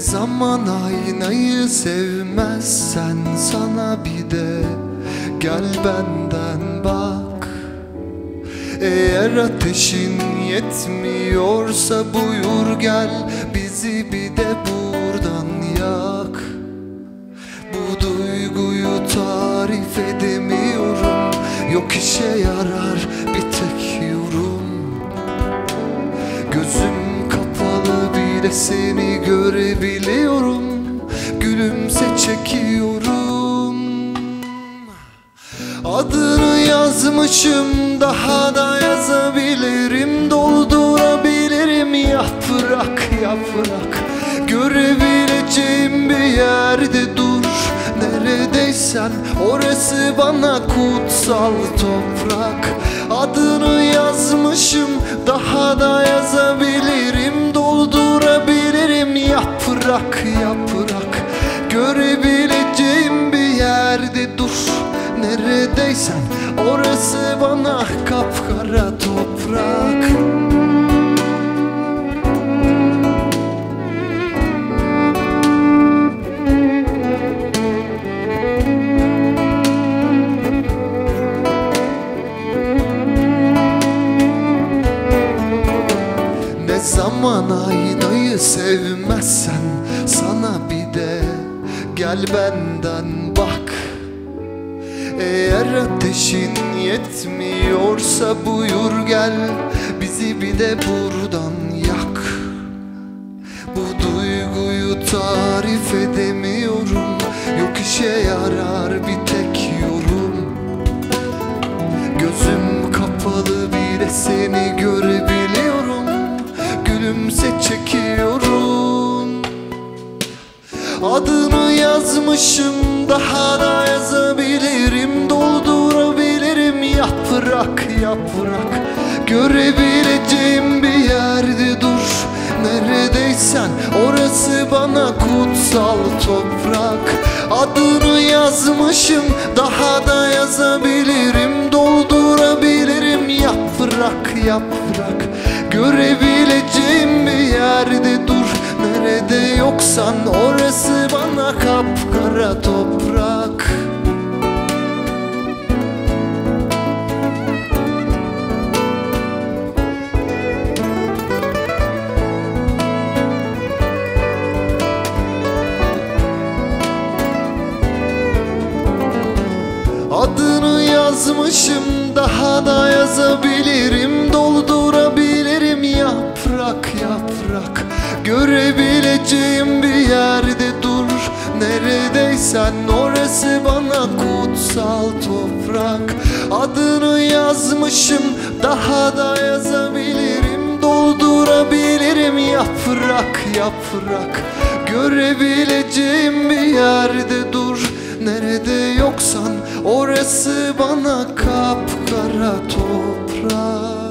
zaman aynayı sevmezsen sana bir de gel benden bak. Eğer ateşin yetmiyorsa buyur gel, bizi bir de buradan yak. Bu duyguyu tarif edemiyorum, yok işe yarar bir tek yorum. Gözüm kapalı bile seni görebiliyorum, gülümse çekiyorum. Adını yazmışım, daha da yazabilirim, doldurabilirim yaprak yaprak. Görebileceğim bir yerde dur, neredeysen orası bana kutsal toprak. Adını yazmışım, daha da yazabilirim, doldurabilirim yaprak yaprak. Görebileceğim bir yerde dur, neredeysen orası bana kapkara toprak. Ne zaman aynayı sevmezsen sana bir de gel benden bak. Eğer ateşin yetmiyorsa buyur gel, bizi bir de buradan yak. Bu duyguyu tarif edemiyorum, yok işe yarar bir tek yorum. Gözüm kapalı bile seni görebiliyorum, gülümse çekiyorum. Adını yazmışım, daha da yazabilirim, doldurabilirim yaprak yaprak. Görebileceğim bir yerde dur, neredeysen orası bana kutsal toprak. Adını yazmışım, daha da yazabilirim, doldurabilirim yaprak yaprak. Görebileceğim bir yerde dur, nerede yoksan orası bana kapkara toprak. Adını yazmışım, daha da yazabilirim, doldurabilirim yaprak yaprak. Görebileceğim bir yerde dur, neredeysen orası bana kutsal toprak. Adını yazmışım, daha da yazabilirim, doldurabilirim yaprak yaprak. Görebileceğim bir yerde dur, nerede yoksan orası bana kapkara toprak.